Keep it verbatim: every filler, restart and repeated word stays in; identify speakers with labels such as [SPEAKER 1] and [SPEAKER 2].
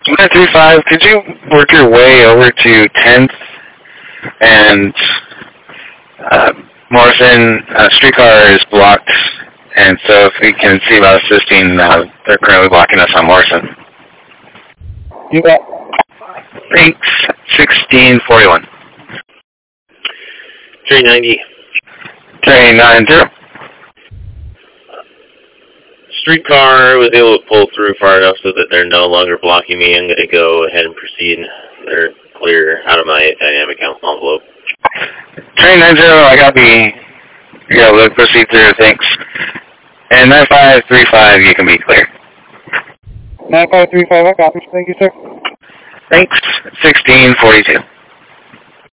[SPEAKER 1] nine three five, could you work your way over to tenth and uh, Morrison uh, streetcar is blocked, and so if we can see about assisting, uh, they're currently blocking us on Morrison.
[SPEAKER 2] You got.
[SPEAKER 1] Thanks. sixteen forty-one.
[SPEAKER 3] Train ninety.
[SPEAKER 1] Train nine zero.
[SPEAKER 3] Streetcar was able to pull through far enough so that they're no longer blocking me. I'm going to go ahead and proceed. They're clear out of my dynamic envelope.
[SPEAKER 1] Train nine zero, I got the, yeah, we'll proceed through, thanks. And nine five three five, you can be clear.
[SPEAKER 2] nine five three five, I copy. Thank you, sir.
[SPEAKER 1] Thanks. sixteen forty-two.